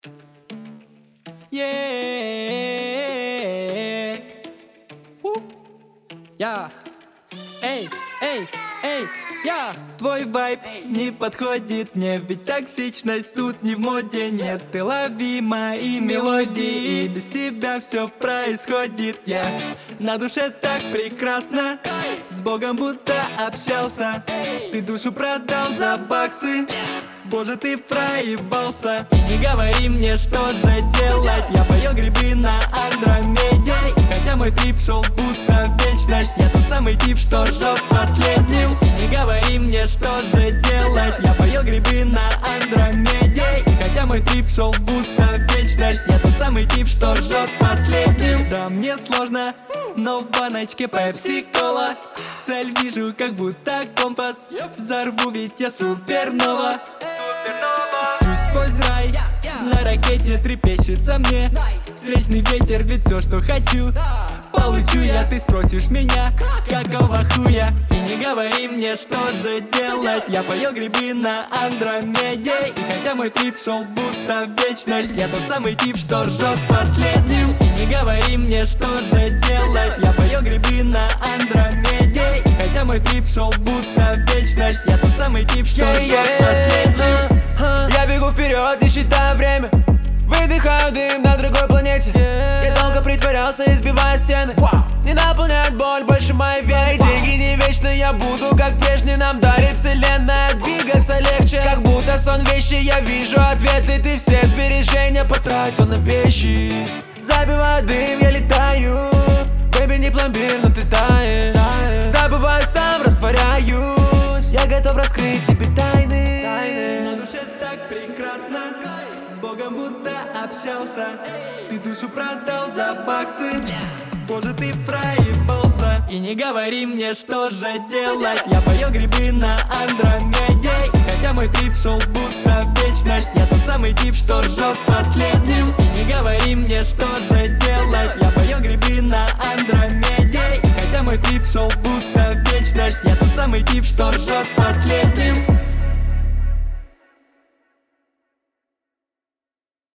Я, эй, эй, эй, я. Твой вайб не подходит мне, ведь токсичность тут не в моде. Нет, ты лови мои мелодии, и без тебя все происходит. Я на душе так прекрасно, с Богом будто общался. Ты душу продал за баксы, боже, ты проебался. И не говори мне, что же делать. Я поел грибы на Андромеде, и хотя мой трип шел будто вечность, я тот самый тип, что жжет последним. И не говори мне, что же делать. Я поел грибы на Андромеде, и хотя мой трип шел будто вечность, я тот самый тип, что жжет последним. Да, мне сложно, но в баночке пепси-кола. Цель вижу, как будто компас. Взорву, ведь я супернова. Пусть сквозь рай на ракете трепещется мне. Встречный ветер, ведь все, что хочу, получу я. Ты спросишь меня, какого хуя? И не говори мне, что же делать. Я поел грибы на Андромеде, и хотя мой трип шел будто вечность, я тот самый тип, что ржет последним. И не говори мне, что же делать. Я поел грибы на Андромеде, и хотя мой трип шел будто вечность, я тот самый тип, что ржет последним. Я бегу вперед, не считая время, выдыхаю дым на другой планете. Я долго притворялся, избивая стены. Не наполняет боль больше моей веры. Деньги не вечны, я буду как прежний. Нам дарит вселенная, двигаться легче, как будто сон вещи. Я вижу ответы, ты все сбережения потратил на вещи. Забиваю дым, я летаю. Бэби, не пломбир, но ты таешь. Забываю сам, растворяюсь. Я готов раскрыть тебе тайны. На душе так прекрасно, с Богом будто общался. Ты душу продал за баксы, боже, ты проебался. И не говори мне, что же делать. Я поел грибы на Андромеде, и хотя мой трип шел будто вечность, я тот самый тип, что ржет последним. И не говори мне, что же делать. Я поел грибы на Андромеде, и хотя мой трип шел будто вечность, я тот самый тип, что ржет последним.